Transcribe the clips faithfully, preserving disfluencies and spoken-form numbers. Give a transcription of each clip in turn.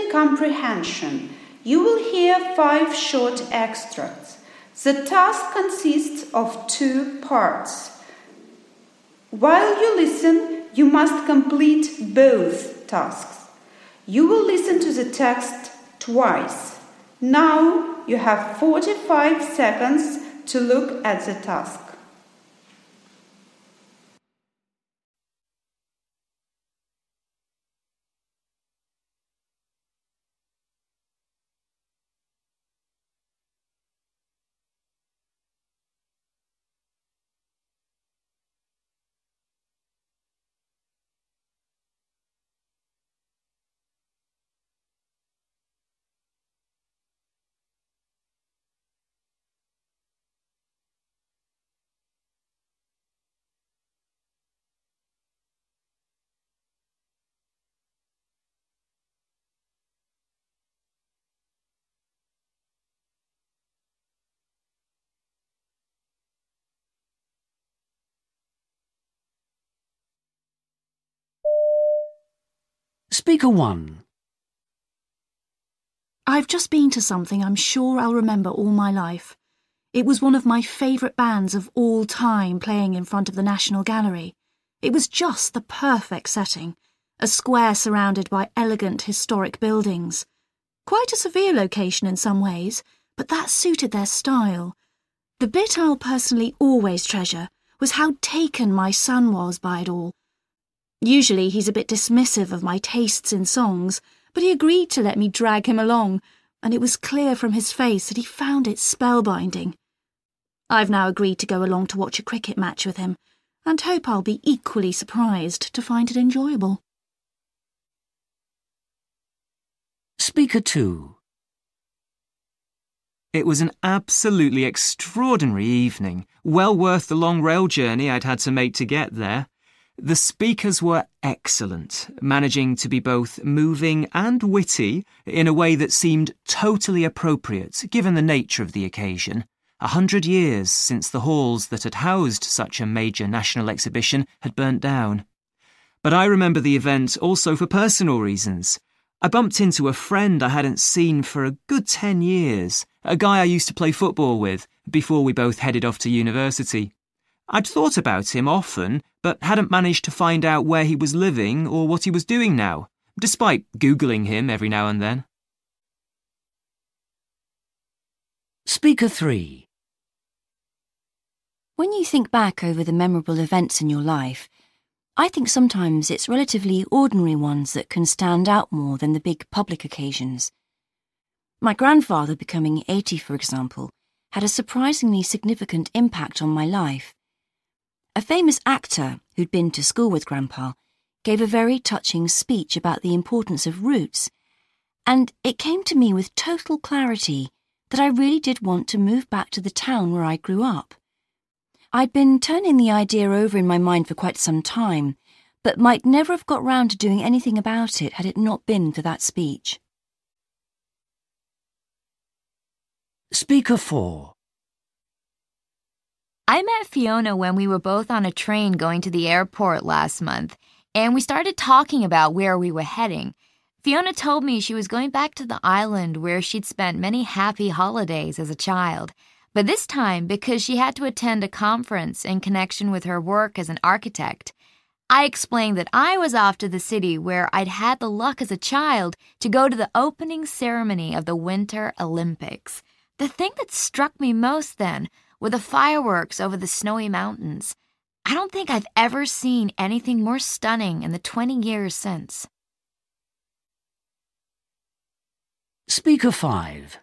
comprehension, you will hear five short extracts. The task consists of two parts. While you listen, you must complete both tasks. You will listen to the text twice. Now you have forty-five seconds to look at the task. Speaker one. I've just been to something I'm sure I'll remember all my life. It was one of my favourite bands of all time playing in front of the National Gallery. It was just the perfect setting, a square surrounded by elegant historic buildings. Quite a severe location in some ways, but that suited their style. The bit I'll personally always treasure was how taken my son was by it all. Usually he's a bit dismissive of my tastes in songs, but he agreed to let me drag him along, and it was clear from his face that he found it spellbinding. I've now agreed to go along to watch a cricket match with him, and hope I'll be equally surprised to find it enjoyable. Speaker two. It was an absolutely extraordinary evening, well worth the long rail journey I'd had to make to get there. The speakers were excellent, managing to be both moving and witty in a way that seemed totally appropriate given the nature of the occasion. A hundred years since the halls that had housed such a major national exhibition had burnt down. But I remember the event also for personal reasons. I bumped into a friend I hadn't seen for a good ten years, a guy I used to play football with before we both headed off to university. I'd thought about him often, but hadn't managed to find out where he was living or what he was doing now, despite Googling him every now and then. Speaker three. When you think back over the memorable events in your life, I think sometimes it's relatively ordinary ones that can stand out more than the big public occasions. My grandfather becoming eighty, for example, had a surprisingly significant impact on my life. A famous actor who'd been to school with Grandpa gave a very touching speech about the importance of roots, and it came to me with total clarity that I really did want to move back to the town where I grew up. I'd been turning the idea over in my mind for quite some time, but might never have got round to doing anything about it had it not been for that speech. Speaker four. I met Fiona when we were both on a train going to the airport last month, and we started talking about where we were heading. Fiona told me she was going back to the island where she'd spent many happy holidays as a child, but this time because she had to attend a conference in connection with her work as an architect. I explained that I was off to the city where I'd had the luck as a child to go to the opening ceremony of the Winter Olympics. The thing that struck me most then were the fireworks over the snowy mountains. I don't think I've ever seen anything more stunning in the twenty years since. Speaker five.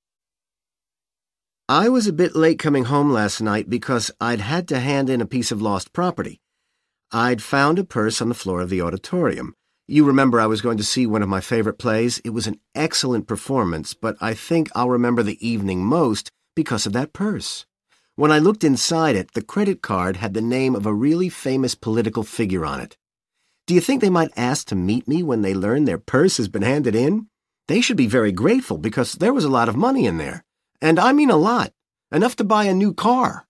I was a bit late coming home last night because I'd had to hand in a piece of lost property. I'd found a purse on the floor of the auditorium. You remember I was going to see one of my favorite plays? It was an excellent performance, but I think I'll remember the evening most because of that purse. When I looked inside it, the credit card had the name of a really famous political figure on it. Do you think they might ask to meet me when they learn their purse has been handed in? They should be very grateful because there was a lot of money in there. And I mean a lot. Enough to buy a new car.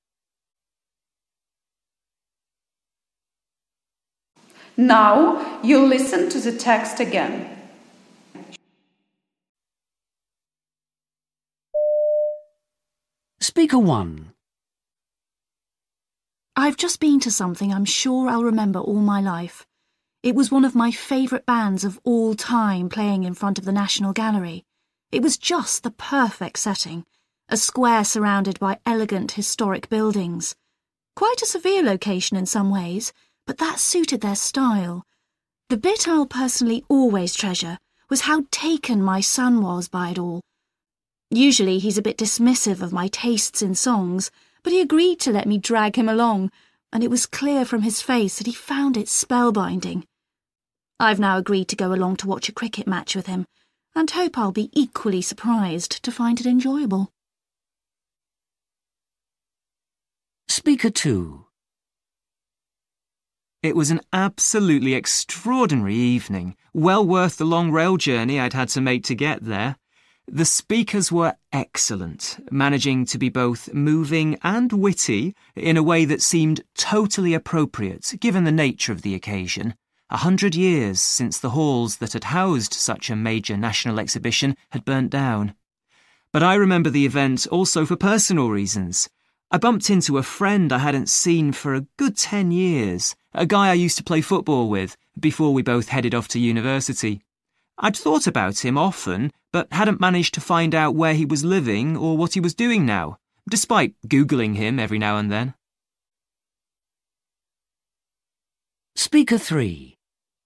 Now you listen to the text again. Speaker one. I've just been to something I'm sure I'll remember all my life. It was one of my favourite bands of all time playing in front of the National Gallery. It was just the perfect setting, a square surrounded by elegant historic buildings. Quite a severe location in some ways, but that suited their style. The bit I'll personally always treasure was how taken my son was by it all. Usually he's a bit dismissive of my tastes in songs, but he agreed to let me drag him along, and it was clear from his face that he found it spellbinding. I've now agreed to go along to watch a cricket match with him, and hope I'll be equally surprised to find it enjoyable. Speaker two. It was an absolutely extraordinary evening, well worth the long rail journey I'd had to make to get there. The speakers were excellent, managing to be both moving and witty in a way that seemed totally appropriate given the nature of the occasion. A hundred years since the halls that had housed such a major national exhibition had burnt down. But I remember the event also for personal reasons. I bumped into a friend I hadn't seen for a good ten years, a guy I used to play football with before we both headed off to university. I'd thought about him often, but hadn't managed to find out where he was living or what he was doing now, despite Googling him every now and then. Speaker three.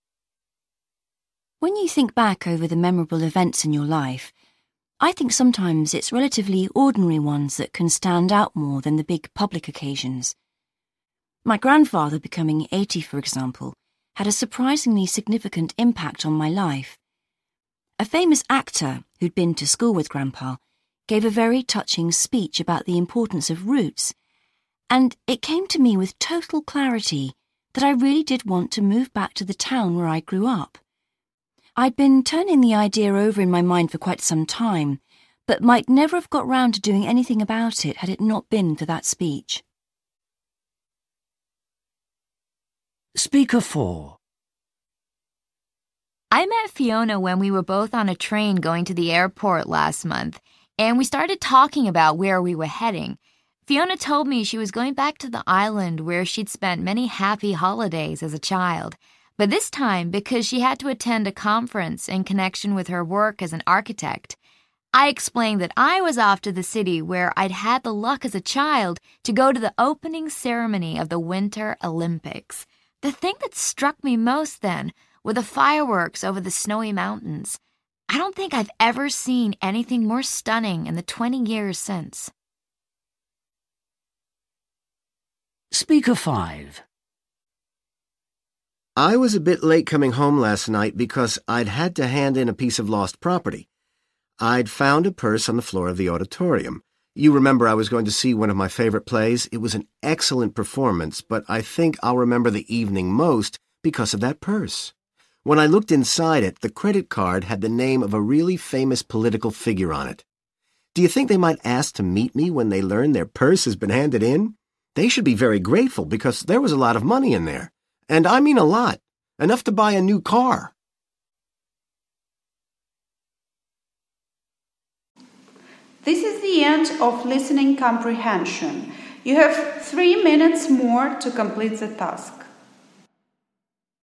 When you think back over the memorable events in your life, I think sometimes it's relatively ordinary ones that can stand out more than the big public occasions. My grandfather becoming eighty, for example, had a surprisingly significant impact on my life. A famous actor who'd been to school with Grandpa gave a very touching speech about the importance of roots, and it came to me with total clarity that I really did want to move back to the town where I grew up. I'd been turning the idea over in my mind for quite some time, but might never have got round to doing anything about it had it not been for that speech. Speaker four. I met Fiona when we were both on a train going to the airport last month, and we started talking about where we were heading. Fiona told me she was going back to the island where she'd spent many happy holidays as a child, but this time because she had to attend a conference in connection with her work as an architect. I explained that I was off to the city where I'd had the luck as a child to go to the opening ceremony of the Winter Olympics. The thing that struck me most then were the fireworks over the snowy mountains. I don't think I've ever seen anything more stunning in the twenty years since. Speaker five. I was a bit late coming home last night because I'd had to hand in a piece of lost property. I'd found a purse on the floor of the auditorium. You remember I was going to see one of my favorite plays? It was an excellent performance, but I think I'll remember the evening most because of that purse. When I looked inside it, the credit card had the name of a really famous political figure on it. Do you think they might ask to meet me when they learn their purse has been handed in? They should be very grateful because there was a lot of money in there. And I mean a lot. Enough to buy a new car. This is the end of listening comprehension. You have three minutes more to complete the task.